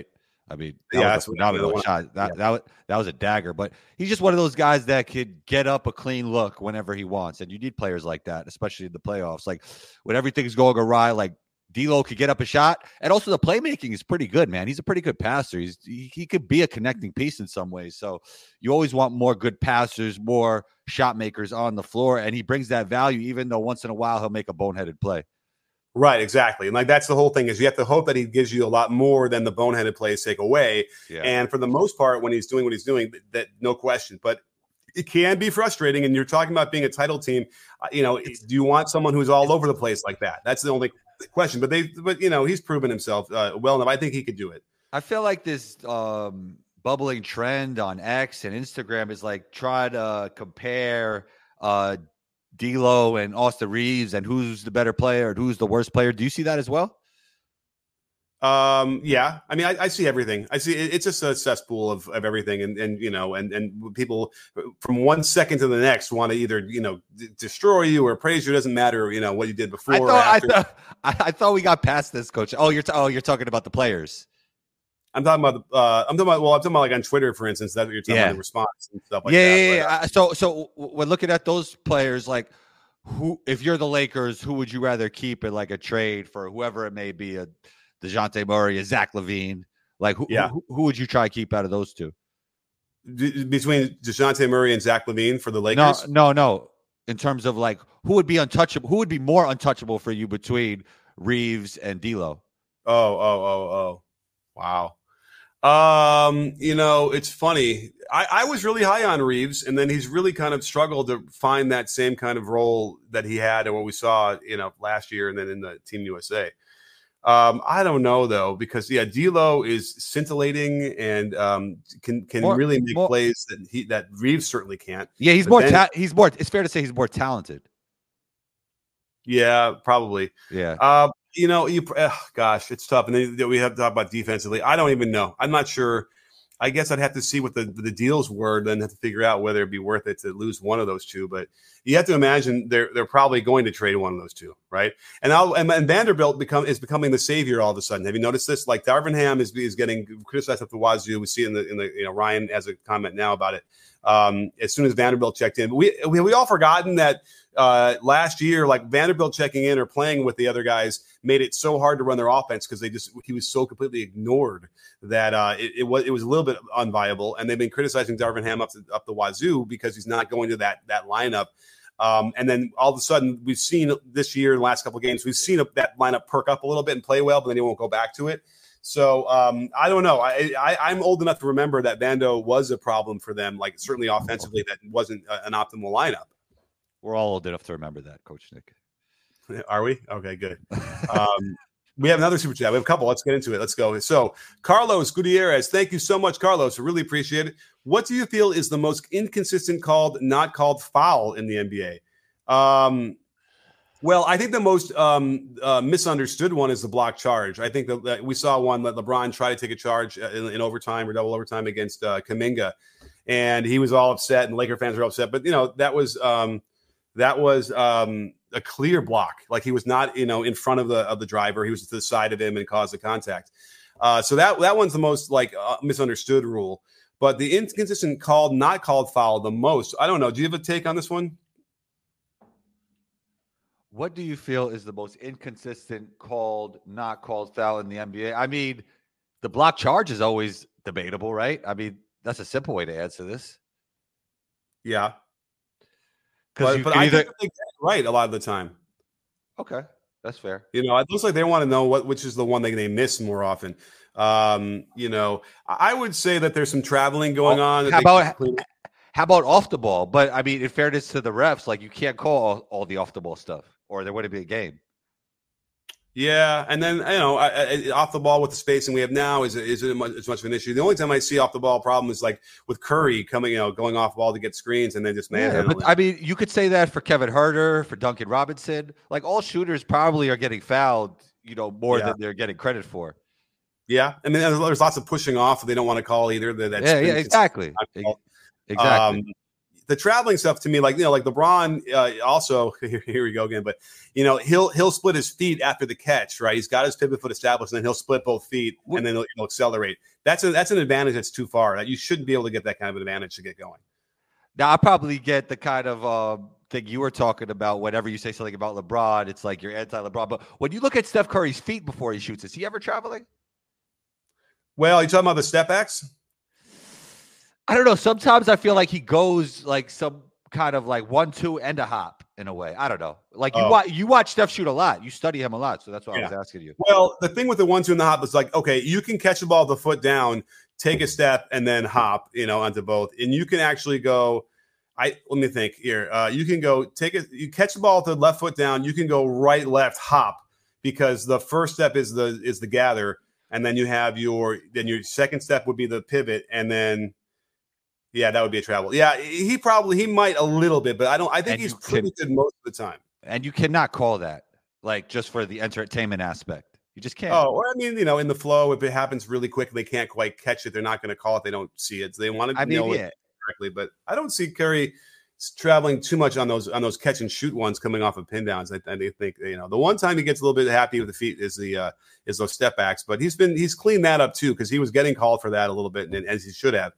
I mean, that yeah, was a phenomenal shot. That, yeah. that, was, that was a dagger. But he's just one of those guys that could get up a clean look whenever he wants. And you need players like that, especially in the playoffs. Like when everything's going awry, like D'Lo could get up a shot. And also the playmaking is pretty good, man. He's a pretty good passer. He's, he, he could be a connecting piece in some ways. So you always want more good passers, more shot makers on the floor. And he brings that value, even though once in a while he'll make a boneheaded play. Right, exactly. And like that's the whole thing is you have to hope that he gives you a lot more than the boneheaded plays take away. Yeah. And for the most part, when he's doing what he's doing, that no question. But it can be frustrating. And you're talking about being a title team. Uh, you know, do you want someone who's all over the place like that? That's the only question. But they, but you know, he's proven himself uh, well enough. I think he could do it. I feel like this um, bubbling trend on X and Instagram is like try to compare uh, D'Lo and Austin Reeves and who's the better player and who's the worst player. Do you see that as well? Um, yeah, I mean, I, I see everything. I see it, it's just a cesspool of, of everything. And, and, you know, and, and people from one second to the next want to either, you know, d- destroy you or praise you. It doesn't matter, you know, what you did before. I thought, or after. I, thought I, I thought we got past this, Coach. Oh, you're, t- oh, you're talking about the players. I'm talking about, the, uh, I'm talking about, well, I'm talking about like on Twitter, for instance, that's what you're talking yeah. about the response and stuff like yeah, that. Yeah, yeah, but, yeah. So, so we're looking at those players, like who, if you're the Lakers, who would you rather keep in like a trade for whoever it may be, a DeJounte Murray, a Zach LaVine? Like who, yeah. who, who would you try to keep out of those two? D- between DeJounte Murray and Zach LaVine for the Lakers? No, no, no. In terms of like who would be untouchable, who would be more untouchable for you between Reeves and D'Lo? Oh, oh, oh, oh. Wow. Um, you know, it's funny. I, I was really high on Reeves, and then he's really kind of struggled to find that same kind of role that he had and what we saw, you know, last year and then in the Team U S A. Um, I don't know though, because yeah, D'Lo is scintillating and um, can can more, really make more, plays that he that Reeves certainly can't. Yeah, he's but more. Then, ta- he's more. It's fair to say he's more talented. Yeah, probably. Yeah. Uh, you know, you. Uh, gosh, it's tough. And then we have to talk about defensively. I don't even know. I'm not sure. I guess I'd have to see what the the deals were, then have to figure out whether it'd be worth it to lose one of those two. But you have to imagine they're they're probably going to trade one of those two, right? And I'll, and, and Vanderbilt become is becoming the savior all of a sudden. Have you noticed this? Like Darvin Ham is is getting criticized up the wazoo. We see in the in the you know Ryan has a comment now about it. Um, as soon as Vanderbilt checked in, we we we all forgotten that uh, last year, like Vanderbilt checking in or playing with the other guys made it so hard to run their offense because they just he was so completely ignored that uh, it, it was it was a little bit unviable. And they've been criticizing Darvin Ham up to, up the wazoo because he's not going to that that lineup. Um, and then all of a sudden, we've seen this year in the last couple of games, we've seen a, that lineup perk up a little bit and play well, but then he won't go back to it. So um, I don't know. I, I, I'm old enough to remember that Vando was a problem for them, like certainly offensively, that wasn't a, an optimal lineup. We're all old enough to remember that, Coach Nick. Are we? Okay, good. Um, we have another super chat. We have a couple. Let's get into it. Let's go. So Carlos Gutierrez, thank you so much, Carlos. I really appreciate it. What do you feel is the most inconsistent called, not called foul in the N B A? Um, well, I think the most um, uh, misunderstood one is the block charge. I think that, that we saw one that LeBron tried to take a charge in, in overtime or double overtime against uh, Kuminga, and he was all upset, and Laker fans were upset. But you know that was um, that was um, a clear block. Like he was not, you know, in front of the of the driver. He was to the side of him and caused the contact. Uh, so that that one's the most like uh, misunderstood rule. But the inconsistent called, not called foul the most. I don't know. Do you have a take on this one? What do you feel is the most inconsistent called, not called foul in the N B A? I mean, the block charge is always debatable, right? I mean, that's a simple way to answer this. Yeah. But, but I either... think they get it right a lot of the time. Okay, that's fair. You know, it looks like they want to know what which is the one they, they miss more often. Um, you know, I would say that there's some traveling going oh, on. How about how about off the ball? But I mean, in fairness to the refs, like you can't call all, all the off the ball stuff, or there wouldn't be a game. Yeah, and then you know, I, I, off the ball with the spacing we have now is isn't much, as much of an issue. The only time I see off the ball problem is like with Curry coming, you know, going off ball to get screens and then just manhandling. Yeah, I mean, you could say that for Kevin Huerter, for Duncan Robinson. Like all shooters probably are getting fouled, you know, more yeah. than they're getting credit for. Yeah, I mean, there's lots of pushing off. They don't want to call either. That yeah, yeah, exactly, exactly. Um, the traveling stuff to me, like, you know, like LeBron uh, also, here, here we go again, but, you know, he'll he'll split his feet after the catch, right? He's got his pivot foot established, and then he'll split both feet, and then he'll, he'll accelerate. That's a, that's an advantage that's too far. That you shouldn't be able to get that kind of advantage to get going. Now, I probably get the kind of uh, thing you were talking about. Whenever you say something about LeBron, it's like you're anti-LeBron. But when you look at Steph Curry's feet before he shoots, is he ever traveling? Well, you talking about the step backs? I don't know. Sometimes I feel like he goes like some kind of like one, two, and a hop in a way. I don't know. Like you oh. watch, you watch Steph shoot a lot. You study him a lot, so that's why yeah. I was asking you. Well, the thing with the one, two, and the hop is like, okay, you can catch the ball with the foot down, take a step, and then hop, you know, onto both, and you can actually go. I let me think here. Uh, you can go take it. You catch the ball with the left foot down. You can go right, left, hop, because the first step is the is the gather, and then you have your then your second step would be the pivot, and then. Yeah, that would be a travel. Yeah, he probably he might a little bit, but I don't. I think and he's pretty can, good most of the time. And you cannot call that like just for the entertainment aspect. You just can't. Oh, or I mean, you know, in the flow, if it happens really quick, they can't quite catch it. They're not going to call it. They don't see it. So they want to I mean, know yeah. it correctly. But I don't see Curry traveling too much on those on those catch and shoot ones coming off of pin downs. I, I think you know the one time he gets a little bit happy with the feet is the uh, is those step backs. But he's been he's cleaned that up too because he was getting called for that a little bit, and as he should have.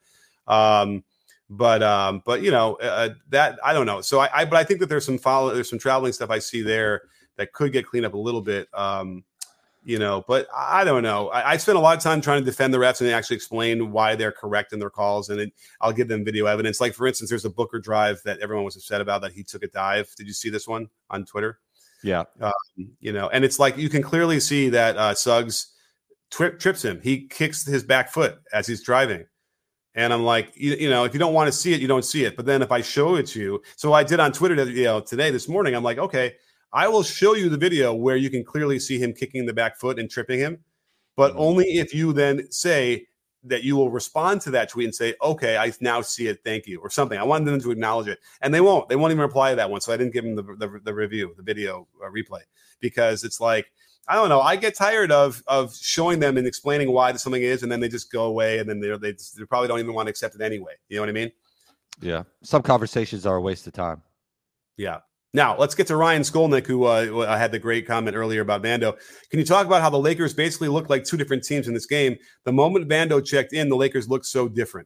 Um, but um, but you know uh, that I don't know. So I, I but I think that there's some follow there's some traveling stuff I see there that could get cleaned up a little bit. Um, you know, but I don't know. I, I spent a lot of time trying to defend the refs and actually explain why they're correct in their calls, and it, I'll give them video evidence. Like for instance, there's a Booker drive that everyone was upset about that he took a dive. Did you see this one on Twitter? Yeah. Um, you know, and it's like you can clearly see that uh, Suggs tri- trips him. He kicks his back foot as he's driving. And I'm like, you, you know, if you don't want to see it, you don't see it. But then if I show it to you, so I did on Twitter, you know, today, this morning, I'm like, okay, I will show you the video where you can clearly see him kicking the back foot and tripping him. But mm-hmm. only if you then say that you will respond to that tweet and say, okay, I now see it. Thank you. Or something. I wanted them to acknowledge it. And they won't. They won't even reply to that one. So I didn't give them the, the, the review, the video uh, replay, because it's like, I don't know. I get tired of of showing them and explaining why something is, and then they just go away, and then they they they probably don't even want to accept it anyway. You know what I mean? Yeah. Some conversations are a waste of time. Yeah. Now let's get to Ryan Skolnick, who uh, had the great comment earlier about Vando. Can you talk about how the Lakers basically look like two different teams in this game? The moment Vando checked in, the Lakers looked so different.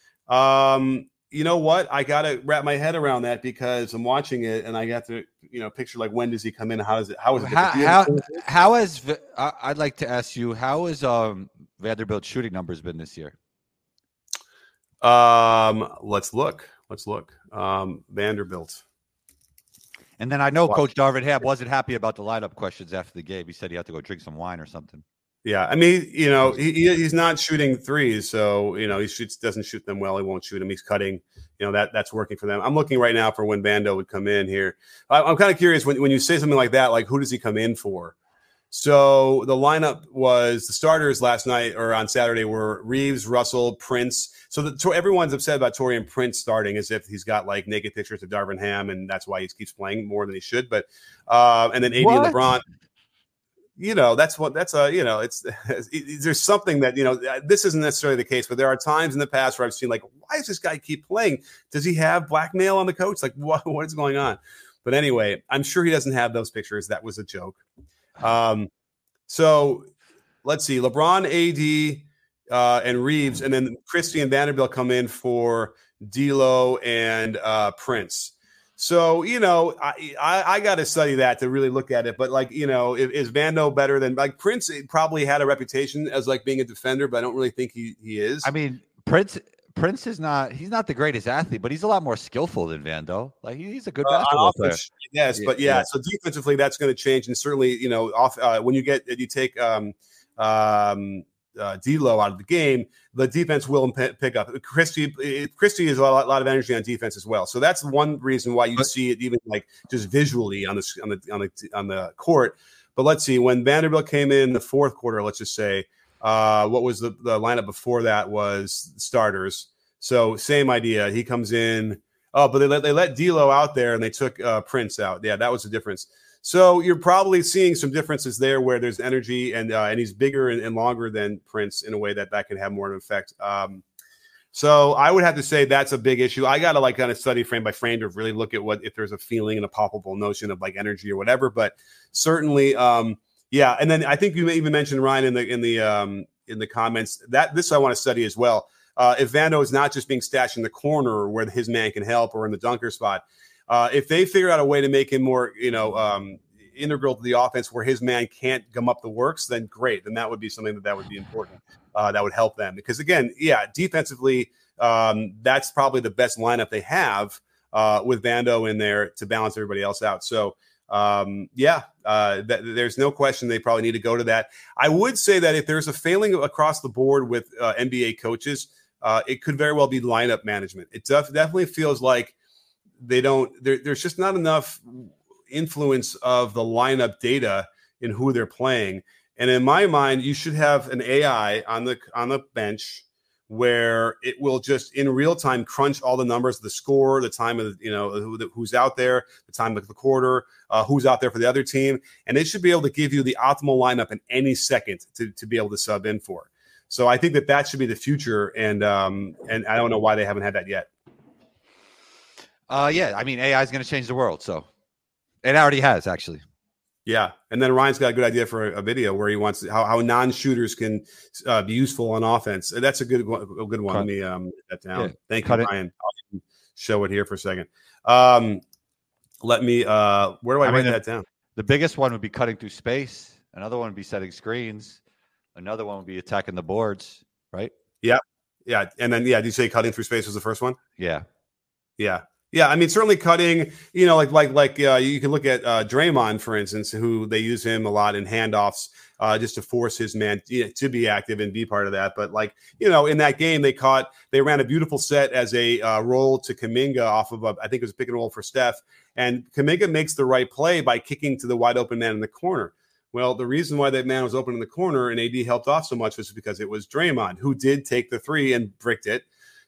Um, you know what? I got to wrap my head around that because I'm watching it and I got to, you know, picture like when does he come in? How is it? How is it? How, how, how has, I'd like to ask you, how has um, Vanderbilt's shooting numbers been this year? Um, let's look. Let's look. Um, Vanderbilt. And then I know Watch. Coach Darvin Ham wasn't happy about the lineup questions after the game. He said he had to go drink some wine or something. Yeah, I mean, you know, he, he's not shooting threes, so you know he shoots doesn't shoot them well. He won't shoot them. He's cutting. You know that that's working for them. I'm looking right now for when Vando would come in here. I, I'm kind of curious when when you say something like that, like who does he come in for? So the lineup was the starters last night or on Saturday were Reeves, Russell, Prince. So the, everyone's upset about Taurean Prince starting as if he's got like naked pictures of Darvin Ham, and that's why he keeps playing more than he should. But uh, and then A D and LeBron. You know, that's what that's a, you know, it's, it's there's something that, you know, this isn't necessarily the case, but there are times in the past where I've seen like, why does this guy keep playing? Does he have blackmail on the coach? Like, what, what is going on? But anyway, I'm sure he doesn't have those pictures. That was a joke. Um, so let's see, LeBron, A D, uh, and Reeves, and then Christie and Vanderbilt come in for D'Lo and uh, Prince. So, you know, I I, I got to study that to really look at it. But like, you know, is, is Vando better than like Prince? Probably had a reputation as like being a defender, but I don't really think he he is. I mean, Prince Prince is not he's not the greatest athlete, but he's a lot more skillful than Vando. Like he's a good basketball uh, player. Yes, but yeah, yeah. So defensively, that's going to change, and certainly, you know, off uh, when you get you take um um. Uh, D'Lo out of the game, the defense will p- pick up. Christie, Christie is a lot, a lot of energy on defense as well. So that's one reason why you but, see it even like just visually on the on the on the on the court. But let's see, when Vanderbilt came in the fourth quarter, let's just say, uh, what was the, the lineup before that was starters. So same idea. He comes in. Oh, but they let they let D'Lo out there and they took uh, Prince out. Yeah, that was the difference. So you're probably seeing some differences there where there's energy and uh, and he's bigger and, and longer than Prince in a way that that can have more of an effect. Um, So I would have to say that's a big issue. I got to like kind of study frame by frame to really look at what if there's a feeling and a palpable notion of like energy or whatever. But certainly, um, yeah. And then I think you even mentioned Ryan in the in the um, in the comments that this I want to study as well. Uh, if Vando is not just being stashed in the corner where his man can help or in the dunker spot, uh, if they figure out a way to make him more, you know, um, integral to the offense where his man can't gum up the works, then great. Then that would be something that that would be important. Uh, that would help them because again, yeah, defensively, um, that's probably the best lineup they have uh, with Vando in there to balance everybody else out. So um, yeah, uh, th- there's no question they probably need to go to that. I would say that if there's a failing across the board with uh, N B A coaches, uh, it could very well be lineup management. It def- definitely feels like they don't. There, there's just not enough influence of the lineup data in who they're playing. And in my mind, you should have an A I on the on the bench where it will just in real time crunch all the numbers, the score, the time of you know who, who's out there, the time of the quarter, uh, who's out there for the other team, and it should be able to give you the optimal lineup in any second to, to be able to sub in for. So I think that that should be the future, and um, and I don't know why they haven't had that yet. Uh, yeah, I mean A I is going to change the world, so it already has actually. Yeah, and then Ryan's got a good idea for a, a video where he wants to, how, how non-shooters can uh, be useful on offense. That's a good one. A good one. Cut. Let me um, get that down. Yeah. Thank Cut you, Ryan. It. I'll show it here for a second. Um, let me. Uh, where do I, I write mean, that the, down? The biggest one would be cutting through space. Another one would be setting screens. Another one would be attacking the boards. Right? Yeah, yeah. And then yeah, did you say cutting through space was the first one? Yeah, yeah. Yeah, I mean, certainly cutting, you know, like like like uh, you can look at uh, Draymond, for instance, who they use him a lot in handoffs uh, just to force his man you know, to be active and be part of that. But like, you know, in that game, they caught, they ran a beautiful set as a uh, roll to Kuminga off of, a, I think it was a pick and roll for Steph. And Kuminga makes the right play by kicking to the wide open man in the corner. Well, the reason why that man was open in the corner and A D helped off so much was because it was Draymond who did take the three and bricked it.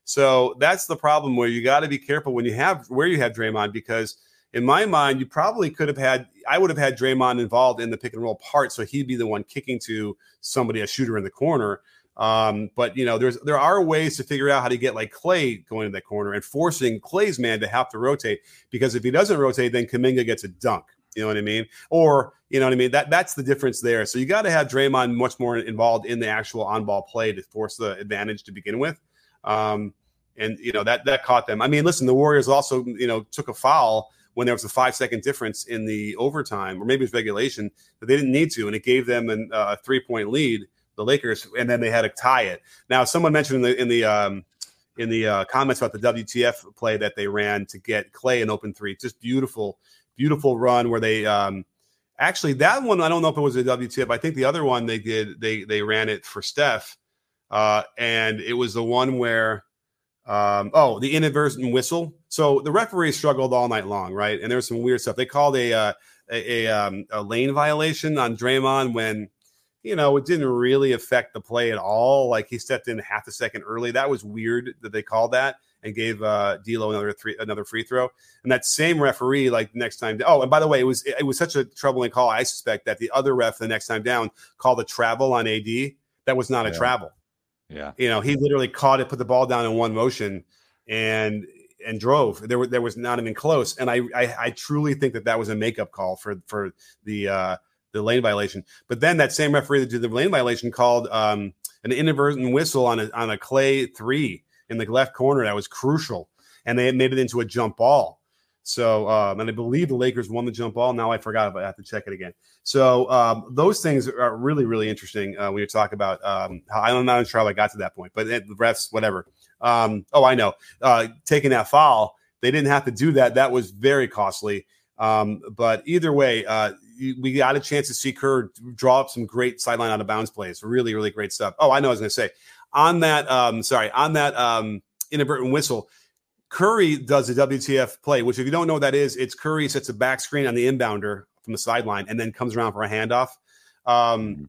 So that's the problem where you got to be careful when you have where you have Draymond, because in my mind, you probably could have had I would have had Draymond involved in the pick and roll part. So he'd be the one kicking to somebody, a shooter in the corner. Um, but, you know, there's there are ways to figure out how to get like Clay going to that corner and forcing Clay's man to have to rotate, because if he doesn't rotate, then Kuminga gets a dunk. You know what I mean? Or, you know what I mean? That that's the difference there. So you got to have Draymond much more involved in the actual on-ball play to force the advantage to begin with. Um, and, you know, that that caught them. I mean, listen, the Warriors also, you know, took a foul when there was a five-second difference in the overtime, or maybe it was regulation, but they didn't need to, and it gave them an, uh, a three-point lead, the Lakers, and then they had to tie it. Now, someone mentioned in the in the um, in the uh, comments about the W T F play that they ran to get Clay an open three. Just beautiful, beautiful run where they um, – actually, that one, I don't know if it was a W T F. I think the other one they did, they they ran it for Steph, uh, and it was the one where – Um, oh, the inadvertent whistle. So the referee struggled all night long, right? And there was some weird stuff. They called a uh, a, a, um, a lane violation on Draymond when, you know, it didn't really affect the play at all. Like he stepped in half a second early. That was weird that they called that and gave uh, D'Lo another three, another free throw. And that same referee, like next time. Oh, and by the way, it was it was such a troubling call. I suspect that the other ref the next time down called a travel on A D. That was not a yeah. travel. Yeah, you know, he literally caught it, put the ball down in one motion, and and drove. There was there was not even close. And I, I I truly think that that was a makeup call for for the uh, the lane violation. But then that same referee that did the lane violation called um, an inadvertent whistle on a on a Clay three in the left corner that was crucial, and they had made it into a jump ball. So, um, and I believe the Lakers won the jump ball. Now I forgot, but I have to check it again. So um, those things are really, really interesting uh, when you talk about um, how I'm not sure how I got to that point, but it, the refs, whatever. Um, oh, I know. Uh, taking that foul, they didn't have to do that. That was very costly. Um, but either way, uh, we got a chance to see Kerr draw up some great sideline out of bounds plays. Really, really great stuff. Oh, I know what I was going to say. On that, um, sorry, on that um, inadvertent whistle, Curry does a W T F play, which if you don't know what that is, it's Curry sets a back screen on the inbounder from the sideline and then comes around for a handoff. Um,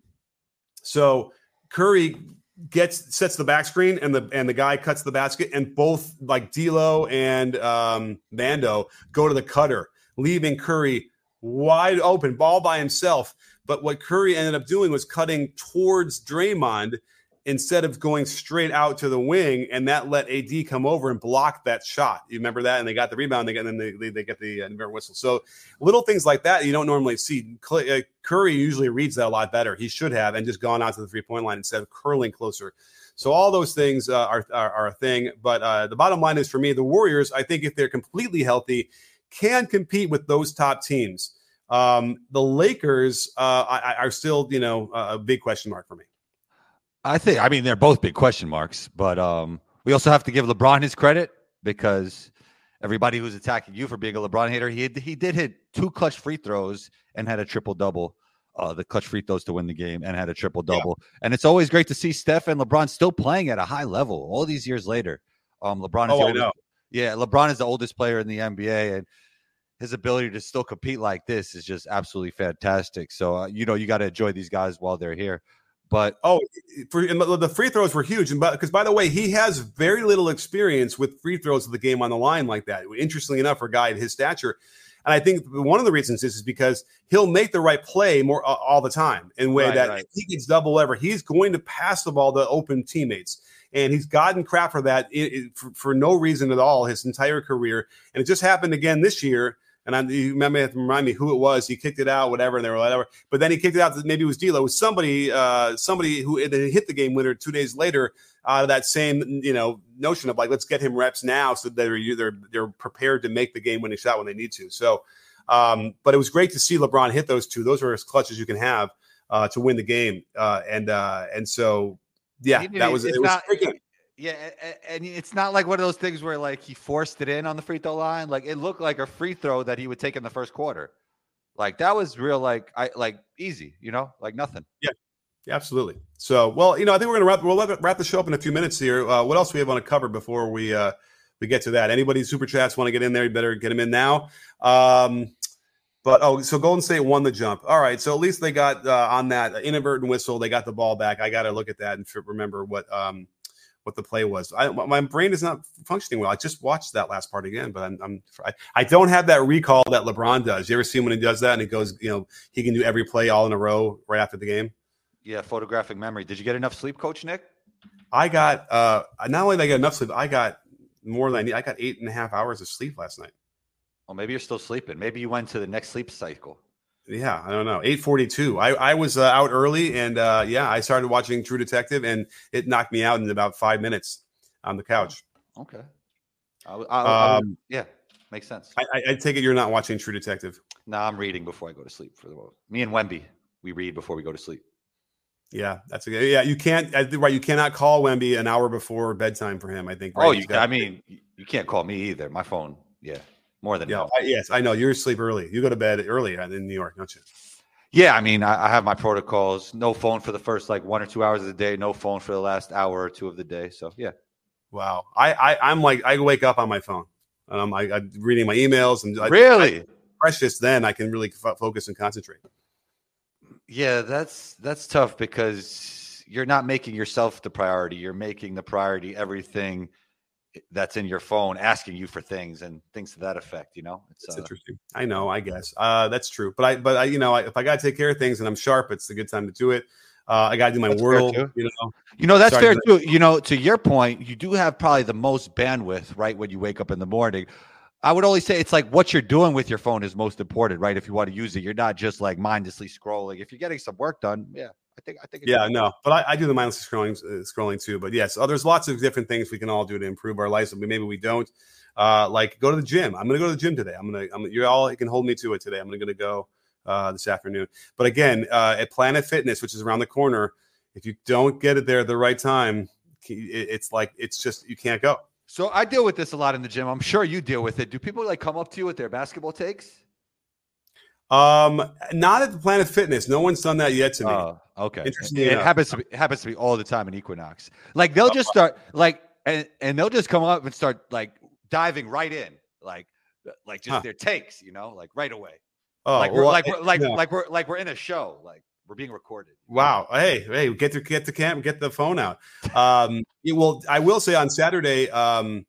so Curry gets sets the back screen and the and the guy cuts the basket, and both like D'Lo and um, Vando go to the cutter, leaving Curry wide open, ball by himself. But what Curry ended up doing was cutting towards Draymond instead of going straight out to the wing, and that let A D come over and block that shot. You remember that? And they got the rebound, they get, and then they, they, they get the uh, whistle. So little things like that you don't normally see. Clay, uh, Curry usually reads that a lot better. He should have, and just gone out to the three-point line instead of curling closer. So all those things uh, are, are are a thing. But uh, the bottom line is, for me, the Warriors, I think if they're completely healthy, can compete with those top teams. Um, the Lakers uh, I, are still, you know, a big question mark for me. I think, I mean, they're both big question marks, but um, we also have to give LeBron his credit, because everybody who's attacking you for being a LeBron hater, he he did hit two clutch free throws and had a triple double, uh, the clutch free throws to win the game, and had a triple double. Yeah. And it's always great to see Steph and LeBron still playing at a high level all these years later. Um, LeBron is oh, the I oldest, know. yeah, LeBron is the oldest player in the N B A, and his ability to still compete like this is just absolutely fantastic. So uh, you know, you got to enjoy these guys while they're here. But oh, for, and the free throws were huge, and because by the way, he has very little experience with free throws of the game on the line like that. Interestingly enough, for a guy at his stature, and I think one of the reasons is, is because he'll make the right play more uh, all the time. In a way right, that right. if he gets double ever, he's going to pass the ball to open teammates, and he's gotten crap for that it, it, for, for no reason at all his entire career. And it just happened again this year. And I, you remember, have to remind me who it was. He kicked it out, whatever, and they were whatever. But then he kicked it out. Maybe it was D'Lo. It was somebody, uh, somebody who hit the game winner two days later. Out of that same, you know, notion of like, let's get him reps now, so that they're they're they're prepared to make the game winning shot when they need to. So, um, but it was great to see LeBron hit those two. Those are as clutch as you can have uh, to win the game. Uh, and uh, and so, yeah, that was it. Was not, freaking. Yeah, and it's not like one of those things where like he forced it in on the free throw line. Like it looked like a free throw that he would take in the first quarter. Like that was real, like I like easy, you know, like nothing. Yeah, yeah, absolutely. So, well, you know, I think we're gonna wrap. We'll wrap the show up in a few minutes here. Uh, what else do we have on to cover before we uh, we get to that? Anybody super chats want to get in there? You better get them in now. Um, But, oh, so Golden State won the jump. All right, so at least they got uh, on that inadvertent whistle. They got the ball back. I got to look at that and remember what um, what the play was. I, my brain is not functioning well. I just watched that last part again, but I'm, I'm I, I don't have that recall that LeBron does. You ever see him when he does that and it goes, you know, he can do every play all in a row right after the game? Yeah, photographic memory. Did you get enough sleep, Coach Nick? I got uh, not only did I get enough sleep, I got more than I need. I got eight and a half hours of sleep last night. Well, maybe you're still sleeping. Maybe you went to the next sleep cycle. Yeah, I don't know. eight forty-two. I, I was uh, out early, and uh, yeah, I started watching True Detective, and it knocked me out in about five minutes on the couch. Okay. I, I, I, um, yeah, makes sense. I, I take it you're not watching True Detective. No, I'm reading before I go to sleep. For the moment. Me and Wemby, we read before we go to sleep. Yeah, that's a good. Yeah, you can't. Right, you cannot call Wemby an hour before bedtime for him. I think. Right? Oh, you, got, I mean, you can't call me either. My phone. Yeah. More than yeah, no. I, yes, I know you're asleep early. You go to bed early in New York, don't you? Yeah, I mean, I, I have my protocols. No phone for the first like one or two hours of the day. No phone for the last hour or two of the day. So yeah. Wow, I, I I'm like I wake up on my phone. Um, I, I'm reading my emails and I, really I, precious. Then I can really f- focus and concentrate. Yeah, that's that's tough because you're not making yourself the priority. You're making the priority everything that's in your phone asking you for things and things to that effect, you know. It's uh, interesting. I you know, know. I guess uh, that's true. But I, but I, you know, I, if I got to take care of things and I'm sharp, it's a good time to do it. Uh, I got to do my that's Wordle. You know, you know that's Sorry, fair too. You know, to your point, you do have probably the most bandwidth, right? When you wake up in the morning, I would only say it's like what you're doing with your phone is most important, right? If you want to use it, you're not just like mindlessly scrolling. If you're getting some work done, yeah. I think, I think, it's yeah, no, but I, I do the mindless scrolling, uh, scrolling too. But yes, oh, there's lots of different things we can all do to improve our lives. Maybe we don't. Uh, like go to the gym. I'm going to go to the gym today. I'm going to. I'm, you're all you can hold me to it today. I'm going to go uh, this afternoon. But again, uh, at Planet Fitness, which is around the corner, if you don't get it there at the right time, it, it's like it's just you can't go. So I deal with this a lot in the gym. I'm sure you deal with it. Do people like come up to you with their basketball takes? Um, not at the Planet Fitness. No one's done that yet to me. Uh, okay. Interesting. It, it happens to be, it happens to be all the time in Equinox. Like they'll just start like, and, and they'll just come up and start like diving right in, like, like just huh. their takes, you know, like right away. Oh, like we're well, like, we're, like, yeah. like we're, like we're in a show, like we're being recorded. Wow. Hey, hey, get the, get the cam, get the phone out. Um, it will, I will say on Saturday, um,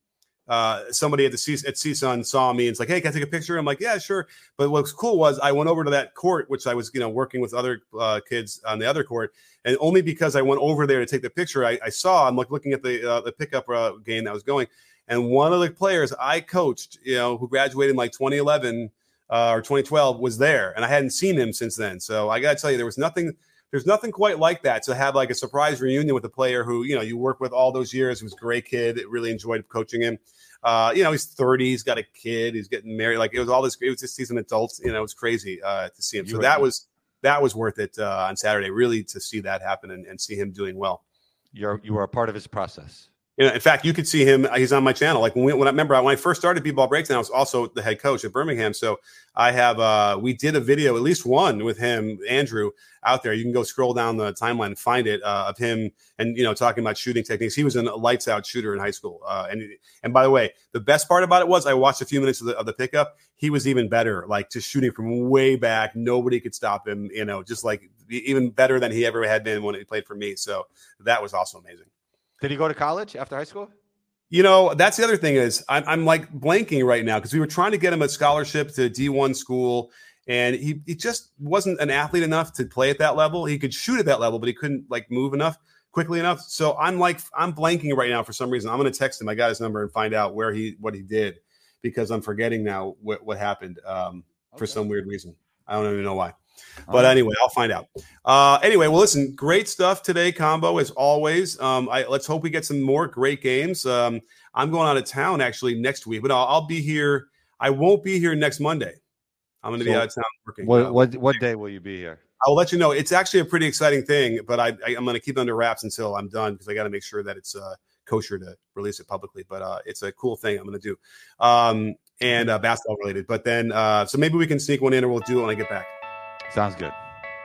uh, somebody at the C- at C S U N saw me and it's like, hey, can I take a picture? I'm like, yeah, sure. But what's cool was I went over to that court, which I was, you know, working with other uh, kids on the other court. And only because I went over there to take the picture, I, I saw, I'm like looking at the, uh, the pickup uh, game that was going. And one of the players I coached, you know, who graduated in like twenty eleven uh, or twenty twelve was there. And I hadn't seen him since then. So I got to tell you, there was nothing, there's nothing quite like that to have like a surprise reunion with a player who, you know, you work with all those years. He was a great kid. Really enjoyed coaching him. Uh, you know, he's thirty. He's got a kid. He's getting married. Like it was all this. It was just he's an adult. You know, it was crazy uh, to see him. So that was that was worth it uh, on Saturday. Really to see that happen and, and see him doing well. You're you were a part of his process. You know, in fact, you could see him. He's on my channel. Like when, we, when I remember when I first started B-Ball Breakdown, I was also the head coach at Birmingham. So I have uh, we did a video, at least one with him, Andrew, out there. You can go scroll down the timeline and find it uh, of him and you know talking about shooting techniques. He was a lights out shooter in high school. Uh, and and by the way, the best part about it was I watched a few minutes of the, of the pickup. He was even better, like just shooting from way back. Nobody could stop him. You know, just like even better than he ever had been when he played for me. So that was also amazing. Did he go to college after high school? You know, that's the other thing is I'm, I'm like blanking right now because we were trying to get him a scholarship to D one school, and he, he just wasn't an athlete enough to play at that level. He could shoot at that level, but he couldn't like move enough quickly enough. So I'm like I'm blanking right now for some reason. I'm going to text him. I got his number and find out where he what he did because I'm forgetting now what, what happened um, okay. for some weird reason. I don't even know why. But anyway, I'll find out. Uh, anyway, well, listen, great stuff today, Combo, as always. Um, I, let's hope we get some more great games. Um, I'm going out of town actually next week, but I'll, I'll be here. I won't be here next Monday. I'm going to so be out of town working. What, what what day will you be here? I'll let you know. It's actually a pretty exciting thing, but I, I, I'm going to keep it under wraps until I'm done because I got to make sure that it's uh, kosher to release it publicly. But uh, it's a cool thing I'm going to do um, and uh, basketball related. But then, uh, so maybe we can sneak one in or we'll do it when I get back. Sounds good.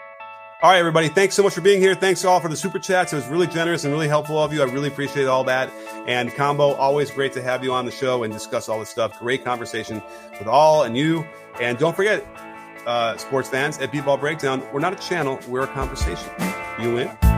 All right, everybody. Thanks so much for being here. Thanks all for the super chats. It was really generous and really helpful of you. I really appreciate all that. And Combo, always great to have you on the show and discuss all this stuff. Great conversation with all and you. And don't forget, uh, sports fans at B-Ball Breakdown, we're not a channel. We're a conversation. You in?